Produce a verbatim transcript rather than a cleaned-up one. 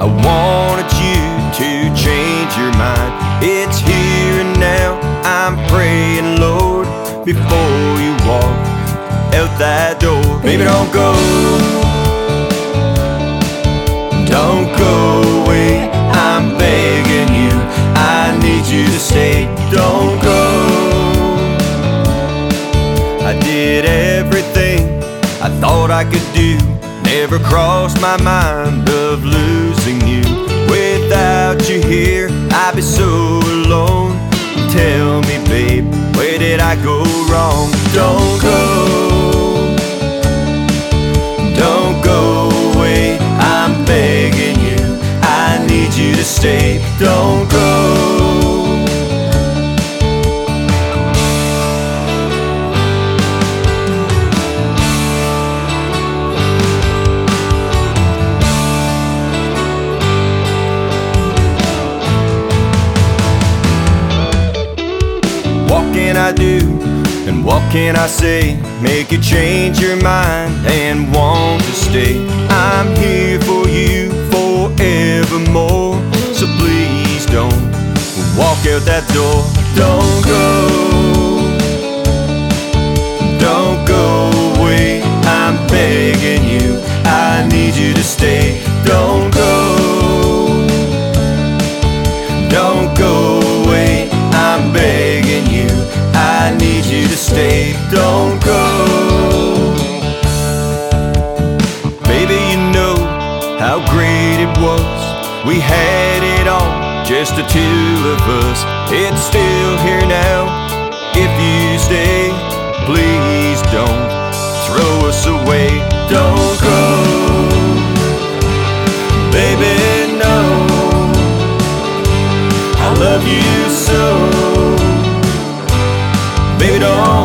I wanted you to change your mind. It's here and now. I'm praying, Lord, before you walk out that door. Baby, don't go, don't go away. I'm begging you, I need you to stay. Don't go. I did everything I thought I could do. Never crossed my mind of losing you. Without you here, I'd be so alone. Tell me, babe, where did I go wrong? Don't go, don't go away. I'm begging you, I need you to stay. Don't go. What can I do and what can I say? Make you change your mind and want to stay. I'm here for you forevermore. So please don't walk out that door. Don't go, don't go away. I'm begging you, I need you to stay. Don't go, don't go away. I'm begging you, I need you to stay. Don't go. Baby, you know how great it was. We had it all, just the two of us. It's still here now. If you stay, please don't throw us away. Don't go, baby, no. I love you so. Baby, don't